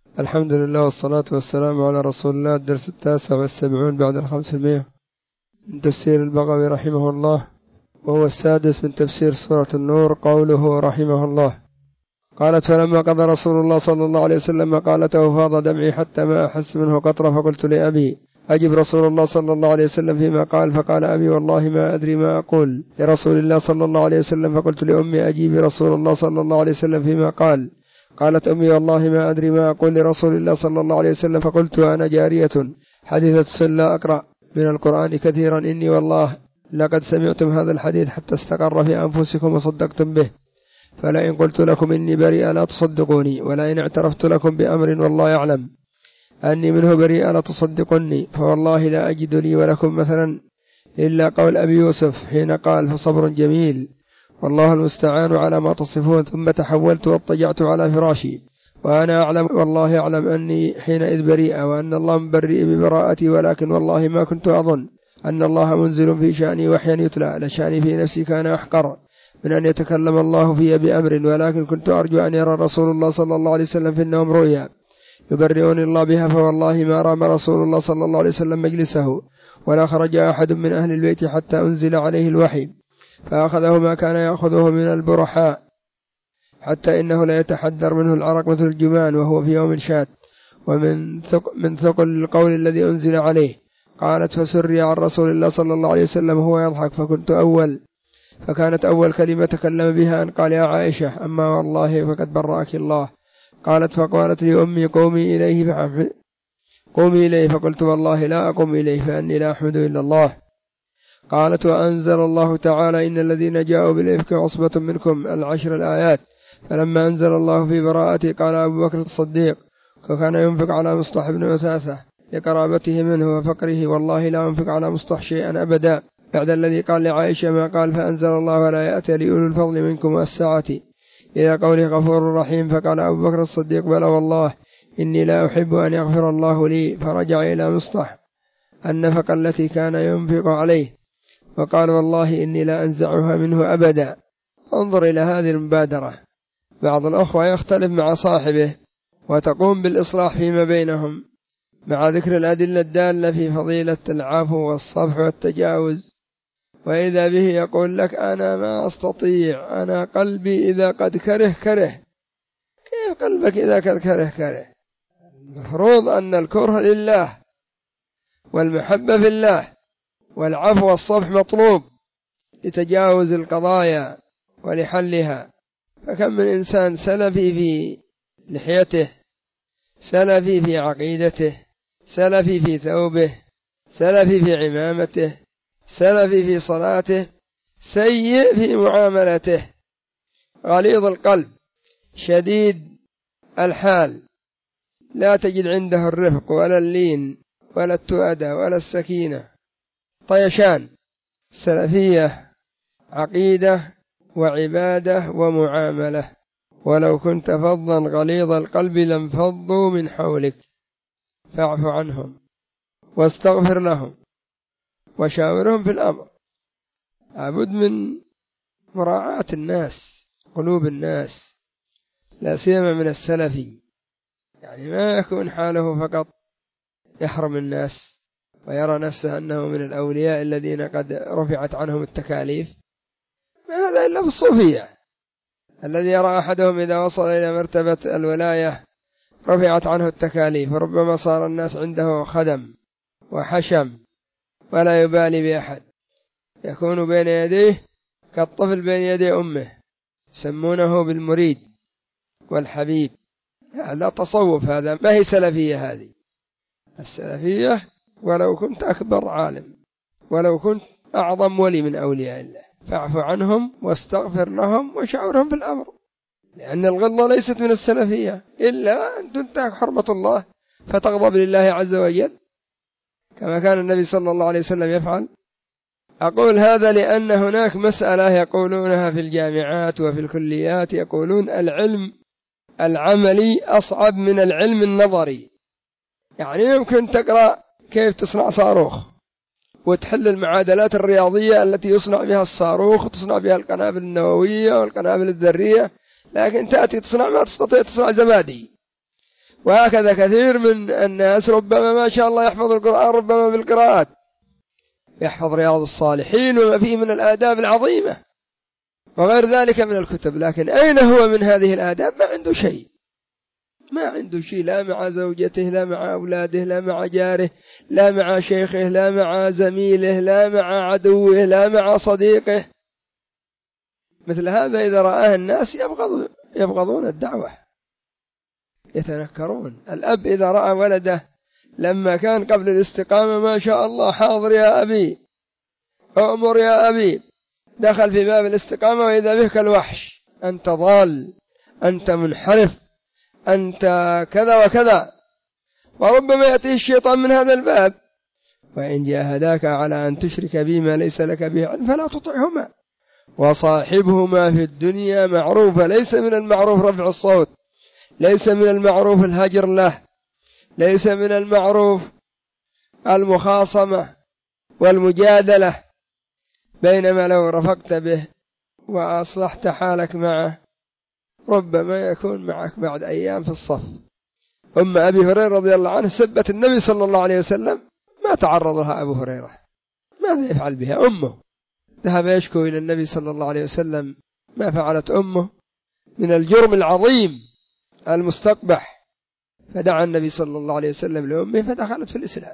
الحمد لله والصلاة والسلام على رسول الله. الدرس 79 بعد 500 من تفسير البغوي رحمه الله، وهو السادس من تفسير سورة النور. قوله رحمه الله: قالت: فلما قضى رسول الله صلى الله عليه وسلم قالته فاض دمعي حتى ما أحس منه قطرة، فقلت لأبي: أجب رسول الله صلى الله عليه وسلم فيما قال. فقال أبي: والله ما أدري ما أقول لرسول الله صلى الله عليه وسلم. فقلت لأمي: أجيبي رسول الله صلى الله عليه وسلم فيما قال. قالت أمي: والله ما أدري ما أقول لرسول الله صلى الله عليه وسلم. فقلت: أنا جارية حديثة السن لا أقرأ من القرآن كثيرا، إني والله لقد سمعتم هذا الحديث حتى استقر في أنفسكم وصدقتم به، فلئن قلت لكم إني بريئة لا تصدقوني، ولئن اعترفت لكم بأمر والله يعلم أني منه بريئة لا تصدقني، فوالله لا أجد لي ولكم مثلا إلا قول أبي يوسف حين قال: فصبر جميل والله المستعان على ما تصفون. ثم تحولت واضطجعت على فراشي وأنا أعلم والله أعلم أني حينئذ بريئة، وأن الله مبرئ ببراءتي، ولكن والله ما كنت أظن أن الله منزل في شأني وحيا يتلى، لشأني في نفسي كان أحقر من أن يتكلم الله في بأمر، ولكن كنت أرجو أن يرى رسول الله صلى الله عليه وسلم في النوم رؤيا يبرئني الله بها. فوالله ما رام رسول الله صلى الله عليه وسلم مجلسه، ولا خرج أحد من أهل البيت حتى أنزل عليه الوحي، فأخذه ما كان يأخذه من البرحاء، حتى إنه لا يتحدر منه العرق مثل الجمان وهو في يوم شات، ومن ثقل القول الذي أنزل عليه. قالت: فسري عن رسول الله صلى الله عليه وسلم هو يضحك، فكانت أول كلمة تكلم بها أن قال: يا عائشة، أما والله فقد برأك الله. قالت: فقالت لي أمي: قومي إليه. فقلت: والله لا أقوم إليه، فأني لا أحمد إلا الله. قالت: وأنزل الله تعالى: إن الذين جاءوا بالإفك عصبة منكم 10 الآيات. فلما أنزل الله في براءته قال أبو بكر الصديق: وكان ينفق على مصطح بن أثاثة لقرابته منه وفقره: والله لا أنفق على مصطح شيئا أبدا بعد الذي قال لعائشة ما قال. فأنزل الله: ولا يأتي لأولي الفضل منكم والسعة إلى قوله غفور رحيم. فقال أبو بكر الصديق: بلى والله إني لا أحب أن يغفر الله لي. فرجع إلى مصطح النفقة التي كان ينفق عليه، وقال: والله إني لا أنزعها منه أبدا. انظر إلى هذه المبادرة. بعض الأخوة يختلف مع صاحبه وتقوم بالإصلاح فيما بينهم مع ذكر الأدلة الدالة في فضيلة العفو والصفح والتجاوز، وإذا به يقول لك: أنا ما أستطيع، أنا قلبي إذا قد كره. كيف قلبك إذا قد كره؟ المفروض أن الكره لله والمحبة في الله، والعفو والصفح مطلوب لتجاوز القضايا ولحلها. فكم من إنسان سلفي في لحيته، سلفي في عقيدته، سلفي في ثوبه، سلفي في عمامته، سلفي في صلاته، سيء في معاملته، غليظ القلب، شديد الحال، لا تجد عنده الرفق ولا اللين ولا التؤدة ولا السكينة، طيشان. السلفية عقيدة وعبادة ومعاملة. ولو كنت فظا غليظ القلب لانفضوا من حولك، فاعف عنهم واستغفر لهم وشاورهم في الأمر. لابد من مراعاة الناس، قلوب الناس، لا سيما من السلفي، يعني ما يكون حاله فقط يحرم الناس ويرى نفسه أنه من الأولياء الذين قد رفعت عنهم التكاليف. ما هذا إلا في الصوفية، الذي يرى أحدهم إذا وصل إلى مرتبة الولاية رفعت عنه التكاليف، وربما صار الناس عنده خدم وحشم ولا يبالي بأحد، يكون بين يديه كالطفل بين يدي أمه، يسمونه بالمريد والحبيب. لا تصوف، هذا ما هي سلفية. هذه السلفية ولو كنت أكبر عالم، ولو كنت أعظم ولي من أولياء الله، فاعف عنهم واستغفر لهم وشاورهم في الأمر، لأن الغلظة ليست من السلفية إلا أن تنتهك حرمة الله فتغضب لله عز وجل، كما كان النبي صلى الله عليه وسلم يفعل. أقول هذا لأن هناك مسألة يقولونها في الجامعات وفي الكليات، يقولون العلم العملي أصعب من العلم النظري. يعني يمكن تقرأ كيف تصنع صاروخ وتحل المعادلات الرياضية التي يصنع بها الصاروخ وتصنع بها القنابل النووية والقنابل الذرية، لكن تأتي تصنع ما تستطيع تصنع زبادي. وهكذا كثير من الناس ربما ما شاء الله يحفظ القرآن ربما بالقراءات، يحفظ رياض الصالحين وما فيه من الآداب العظيمة وغير ذلك من الكتب، لكن أين هو من هذه الآداب؟ ما عنده شيء، ما عنده شيء، لا مع زوجته، لا مع أولاده، لا مع جاره، لا مع شيخه، لا مع زميله، لا مع عدوه، لا مع صديقه. مثل هذا إذا رآه الناس يبغضون الدعوة، يتنكرون. الأب إذا رأى ولده لما كان قبل الاستقامة ما شاء الله حاضر يا أبي، أؤمر يا أبي، دخل في باب الاستقامة وإذا بك الوحش، أنت ضال، أنت منحرف، أنت كذا وكذا، وربما يأتي الشيطان من هذا الباب. وإن جاهداك على أن تشرك بي ما ليس لك به علم فلا تطعهما وصاحبهما في الدنيا معروفا. ليس من المعروف رفع الصوت، ليس من المعروف الهجر له، ليس من المعروف المخاصمة والمجادلة، بينما لو رفقت به وأصلحت حالك معه ربما يكون معك بعد أيام في الصف. أم أبي هريرة رضي الله عنه سبت النبي صلى الله عليه وسلم، ما تعرض لها أبو هريرة، ماذا يفعل بها؟ أمه ذهب يشكو إلى النبي صلى الله عليه وسلم ما فعلت أمه من الجرم العظيم المستقبح، فدعا النبي صلى الله عليه وسلم لأمه فدخلت في الإسلام.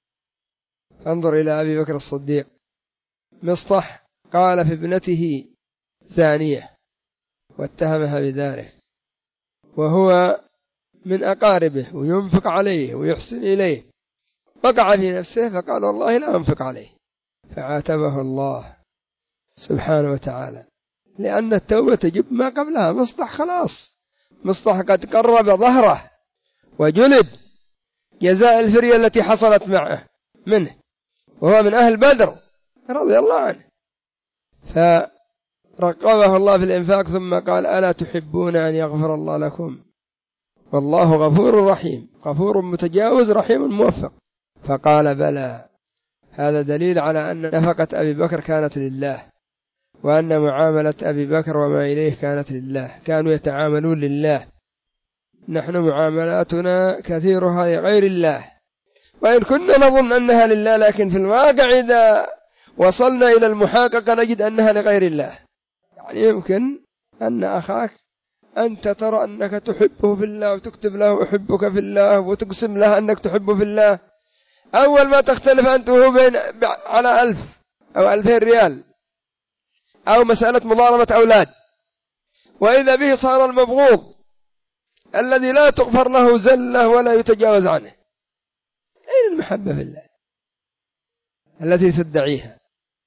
انظر إلى أبي بكر الصديق، مصطح قال في ابنته زانية واتهمها بذلك، وهو من أقاربه وينفق عليه ويحسن إليه، وقع في نفسه فقال والله لا أنفق عليه، فعاتبه الله سبحانه وتعالى، لأن التوبة تجب ما قبلها. مصطح خلاص، مصطح قد قرب ظهره وجلد جزاء الفرية التي حصلت معه منه، وهو من أهل بدر رضي الله عنه، فرقبه الله في الإنفاق ثم قال ألا تحبون أن يغفر الله لكم والله غفور رحيم، غفور متجاوز رحيم موفق. فقال بلى. هذا دليل على أن نفقة أبي بكر كانت لله، وأن معاملة أبي بكر وما إليه كانت لله، كانوا يتعاملون لله. نحن معاملاتنا كثيرها لغير الله، وإن كنا نظن أنها لله، لكن في الواقع إذا وصلنا إلى المحاققة نجد أنها لغير الله. يعني يمكن أن أخاك أنت ترى أنك تحبه في الله وتكتب له أحبك في الله وتقسم له أنك تحبه في الله، أول ما تختلف أنت وهو بين على 1000 أو 2000 ريال أو مسألة مظالمة أولاد، وإذا به صار المبغوض الذي لا تغفر له زلة ولا يتجاوز عنه. أين المحبة في الله التي تدعيها؟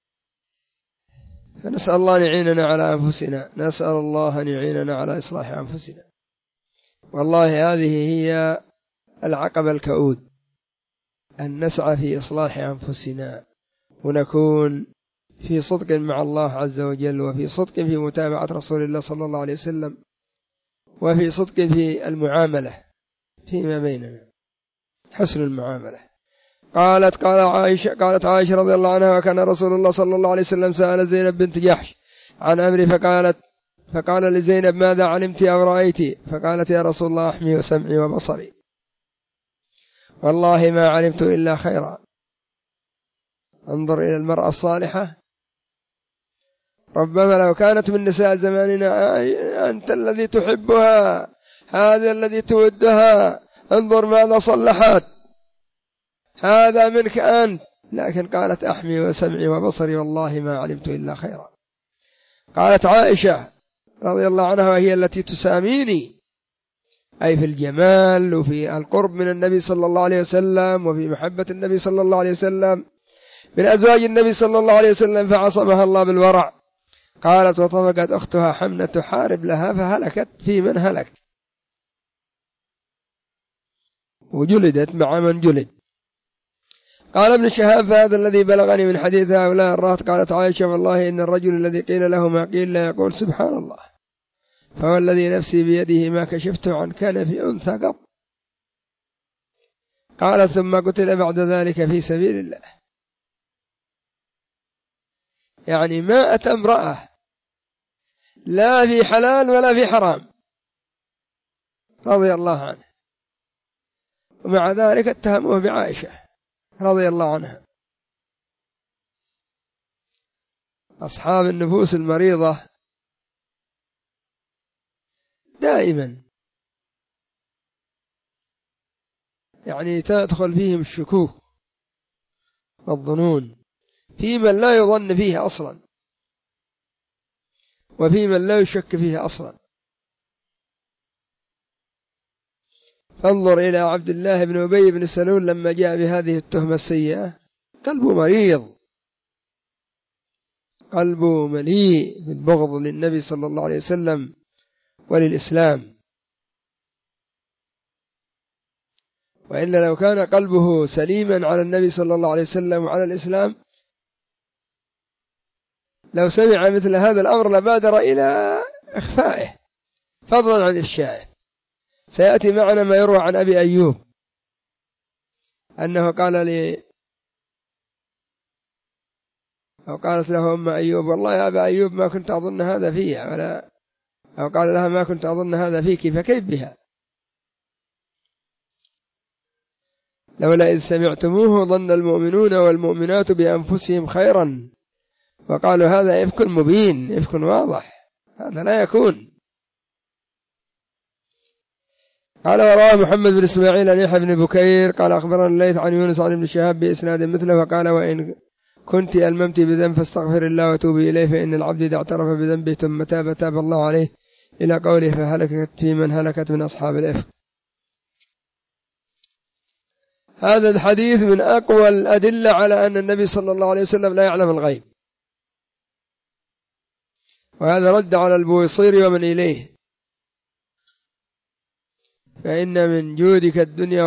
فنسأل الله أن يعيننا على أنفسنا، نسأل الله أن يعيننا على إصلاح أنفسنا. والله هذه هي العقبة الكؤود، أن نسعى في إصلاح أنفسنا ونكون في صدق مع الله عز وجل، وفي صدق في متابعة رسول الله صلى الله عليه وسلم، وفي صدق في المعاملة فيما بيننا، حسن المعاملة. قالت عائشة رضي الله عنها وكان رسول الله صلى الله عليه وسلم سأل زينب بنت جحش عن أمري فقال لزينب ماذا علمت أو رأيت؟ فقالت يا رسول الله أحمي وسمعي وبصري، والله ما علمت إلا خيرا. انظر إلى المرأة الصالحة، ربما لو كانت من نساء زماننا أنت الذي تحبها، هذا الذي تودها، انظر ماذا صلحت، هذا منك أنت، لكن قالت أحمي وسمعي وبصري والله ما علمت إلا خيرا. قالت عائشة رضي الله عنها وهي التي تساميني، أي في الجمال وفي القرب من النبي صلى الله عليه وسلم وفي محبة النبي صلى الله عليه وسلم من أزواج النبي صلى الله عليه وسلم، فعصمها الله بالورع. قالت وطفقت أختها حمنة تحارب لها فهلكت في من هلك، وجلدت مع من جلد. قال ابن شهاب فهذا الذي بلغني من حديث هؤلاء الرهط. قالت عائشة والله إن الرجل الذي قيل له ما قيل لا يقول سبحان الله، فهو الذي نفسي بيده ما كشفت عن كنف أنثى قط. قالت ثم قتل بعد ذلك في سبيل الله. يعني ما أتى امرأة لا في حلال ولا في حرام رضي الله عنه، ومع ذلك اتهموه بعائشة رضي الله عنها. أصحاب النفوس المريضة دائما يعني تدخل فيهم الشكوك والظنون في من لا يظن فيه أصلا وفي من لا يشك فيه أصلا. فانظر إلى عبد الله بن أبي بن سلول لما جاء بهذه التهمة السيئة قلبه مريض، قلبه مليء بالبغض للنبي صلى الله عليه وسلم وللإسلام. وإلا لو كان قلبه سليما على النبي صلى الله عليه وسلم وعلى الإسلام لو سمع مثل هذا الأمر لبادر إلى إخفائه فضلا عن إفشائه. سيأتي معنا ما يروى عن أبي أيوب أنه قال لي أو قالت له أم أيوب والله يا أبا أيوب ما كنت أظن هذا فيها ولا أو قال لها ما كنت أظن هذا فيك فكيف بها لولا إذ سمعتموه ظن المؤمنون والمؤمنات بأنفسهم خيرا وقالوا هذا إفك مبين إفك واضح هذا لا يكون. قال وروى محمد بن إسماعيل عن يحيى بن بكير قال أخبرنا الليث عن يونس عن ابن شهاب بإسناد مثله وقال وإن كنت ألممت بذنب فاستغفر الله وتوبي إليه فإن العبد إذا اعترف بذنبه ثم تاب الله عليه إلى قوله فهلكت في من هلكت من أصحاب الإفك. هذا الحديث من أقوى الأدلة على أن النبي صلى الله عليه وسلم لا يعلم الغيب، وهذا رد على البويصيري ومن إليه. فإن من جودك الدنيا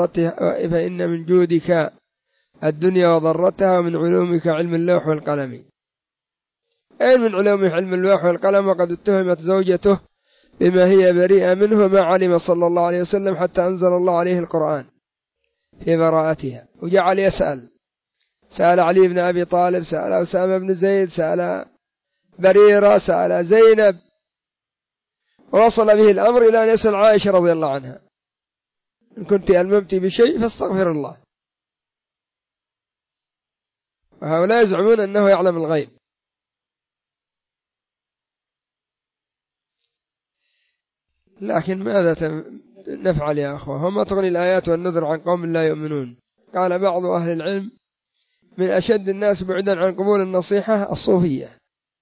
وضرتها ومن علومك علم اللوح والقلم. أين من علومه علم اللوح والقلم وقد اتهمت زوجته بما هي بريئة منه ما علم صلى الله عليه وسلم حتى أنزل الله عليه القرآن في براءتها. وجعل يسأل، سأل علي بن أبي طالب، سأل أسامة بن زيد، سأل بريرة، سأل زينب، ووصل به الأمر إلى أن يسأل عائشة رضي الله عنها إن كنت ألممت بشيء فاستغفر الله. وهؤلاء يزعمون أنه يعلم الغيب. لكن ماذا نفعل يا أخوة؟ وما تغني الآيات والنذر عن قوم لا يؤمنون. قال بعض أهل العلم من أشد الناس بعدا عن قبول النصيحة الصوفية،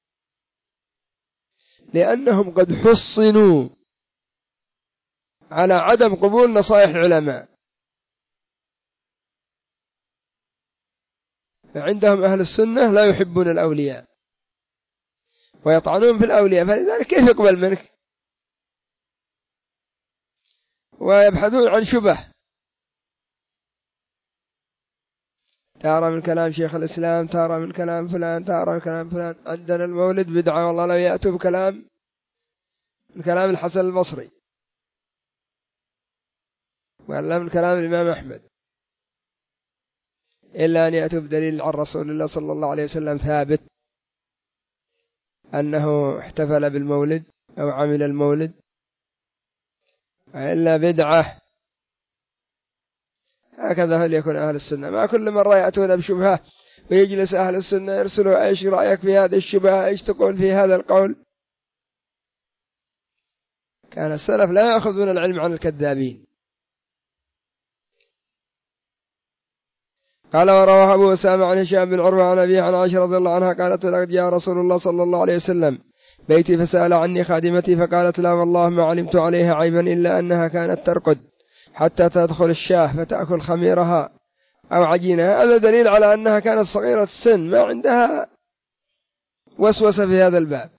لأنهم قد حصنوا على عدم قبول نصائح العلماء، فعندهم أهل السنة لا يحبون الأولياء ويطعنون في الأولياء، فلذلك كيف يقبل منك؟ ويبحثون عن شبه، ترى من كلام شيخ الإسلام، ترى من كلام فلان، ترى من كلام فلان. عندنا المولد بدعة والله لو يأتوا بكلام من كلام الحسن البصري ولا من كلام الإمام أحمد، إلا أن يأتوا بدليل عن رسول الله صلى الله عليه وسلم ثابت أنه احتفل بالمولد أو عمل المولد، إلا بدعة. هكذا هل يكون أهل السنة؟ ما كل مرة يأتون بشبهة ويجلس أهل السنة يرسلوا إيش رأيك في هذه الشبهة، إيش تقول في هذا القول. كان السلف لا يأخذون العلم عن الكذابين. قال ورواه أبو أسامة عن هشام بن عروة عن أبيه عن عائشة رضي الله عنها قالت لقد جاء رسول الله صلى الله عليه وسلم بيتي فسأل عني خادمتي فقالت لا والله ما علمت عليها عيبا إلا أنها كانت ترقد حتى تدخل الشاه فتأكل خميرها أو عجينها. هذا دليل على أنها كانت صغيرة السن ما عندها وسوسة في هذا الباب.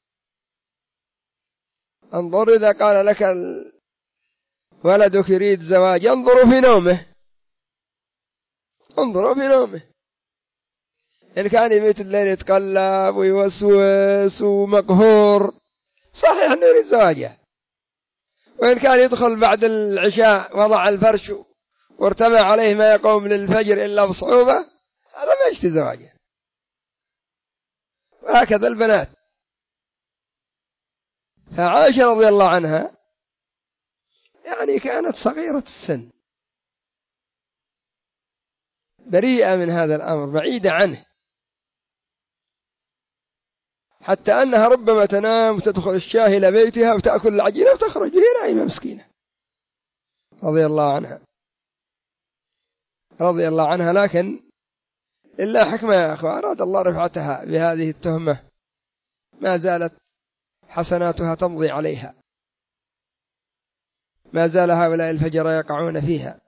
انظر إذا قال لك ولدك يريد زواج انظروا في نومه، انظروا في نومه، إن كان يميت الليل يتقلب ويوسوس ومقهور صحيح أنه يريد زواجه، وإن كان يدخل بعد العشاء وضع الفرش وارتمى عليه ما يقوم للفجر إلا بصعوبة هذا ما يشتي زواجه. وهكذا البنات. فعائشة رضي الله عنها يعني كانت صغيرة السن بريئة من هذا الأمر، بعيدة عنه، حتى أنها ربما تنام وتدخل الشاة إلى بيتها وتأكل العجينة وتخرج وهي نائمة مسكينة رضي الله عنها رضي الله عنها. لكن إلا حكمة يا أخوة، أراد الله رفعتها بهذه التهمة، ما زالت حسناتها تمضي عليها، ما زال هؤلاء الفجر يقعون فيها.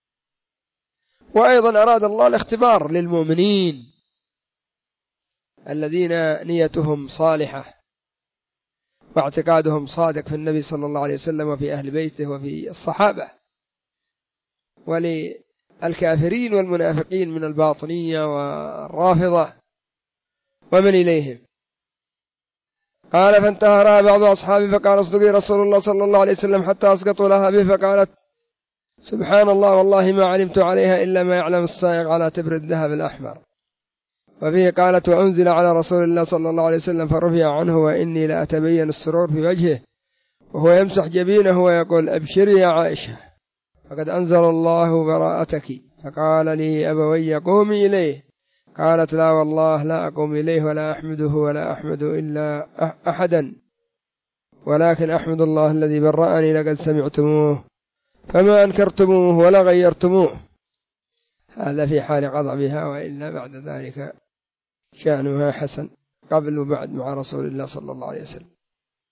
وأيضا أراد الله الاختبار للمؤمنين الذين نيتهم صالحة واعتقادهم صادق في النبي صلى الله عليه وسلم وفي أهل بيته وفي الصحابة، وللكافرين والمنافقين من الباطنية والرافضة ومن إليهم. قال فانتهرها بعض أصحابه فقال اصدقي رسول الله صلى الله عليه وسلم حتى أسقطوا لها به، فقالت سبحان الله والله ما علمت عليها إلا ما يعلم السائق على تبر الذهب الأحمر. وفيه قالت وأنزل على رسول الله صلى الله عليه وسلم فرفع عنه وإني لا أتبين السرور في وجهه وهو يمسح جبينه ويقول أبشري يا عائشة فقد أنزل الله براءتك. فقال لي أبوي قومي إليه، قالت لا والله لا أقوم إليه ولا أحمده ولا أحمد إلا أحدا، ولكن أحمد الله الذي برأني لقد سمعتموه فما أنكرتموه ولا غيرتموه. هذا في حال غضبها، وإلا بعد ذلك شأنها حسن قبل وبعد مع رسول الله صلى الله عليه وسلم.